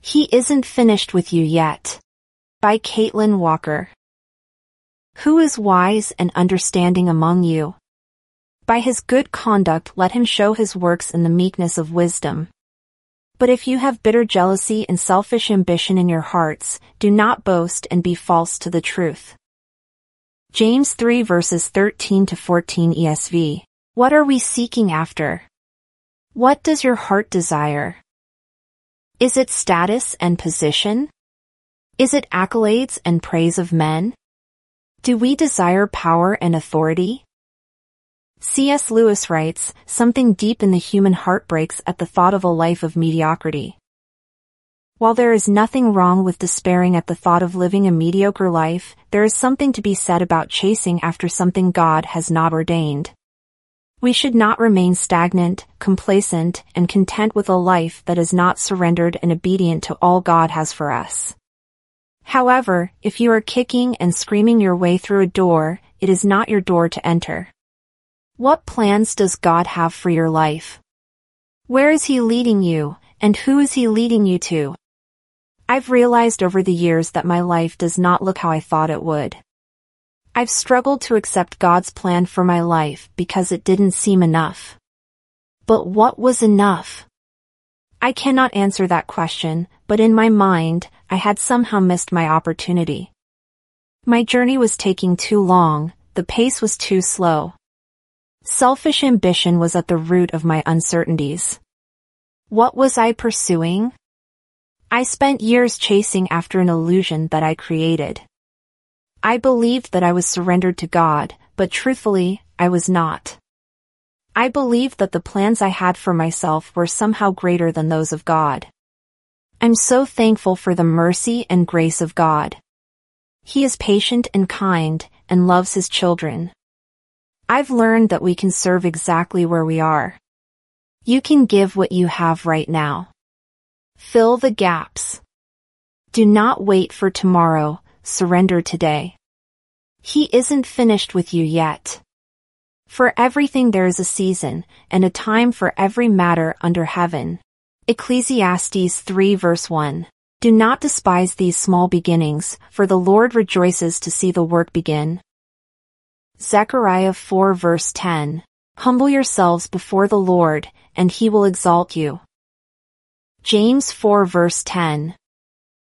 He Isn't Finished with You Yet. By Caitlin Walker. Who is wise and understanding among you? By his good conduct let him show his works in the meekness of wisdom. But if you have bitter jealousy and selfish ambition in your hearts, do not boast and be false to the truth. James 3 verses 13 to 14 ESV. What are we seeking after? What does your heart desire? Is it status and position? Is it accolades and praise of men? Do we desire power and authority? C.S. Lewis writes, something deep in the human heart breaks at the thought of a life of mediocrity. While there is nothing wrong with despairing at the thought of living a mediocre life, there is something to be said about chasing after something God has not ordained. We should not remain stagnant, complacent, and content with a life that is not surrendered and obedient to all God has for us. However, if you are kicking and screaming your way through a door, it is not your door to enter. What plans does God have for your life? Where is He leading you, and who is He leading you to? I've realized over the years that my life does not look how I thought it would. I've struggled to accept God's plan for my life because it didn't seem enough. But what was enough? I cannot answer that question, but in my mind, I had somehow missed my opportunity. My journey was taking too long, the pace was too slow. Selfish ambition was at the root of my uncertainties. What was I pursuing? I spent years chasing after an illusion that I created. I believed that I was surrendered to God, but truthfully, I was not. I believed that the plans I had for myself were somehow greater than those of God. I'm so thankful for the mercy and grace of God. He is patient and kind, and loves His children. I've learned that we can serve exactly where we are. You can give what you have right now. Fill the gaps. Do not wait for tomorrow, surrender today. He isn't finished with you yet. For everything there is a season, and a time for every matter under heaven. Ecclesiastes 3 verse 1. Do not despise these small beginnings, for the Lord rejoices to see the work begin. Zechariah 4 verse 10. Humble yourselves before the Lord, and He will exalt you. James 4 verse 10.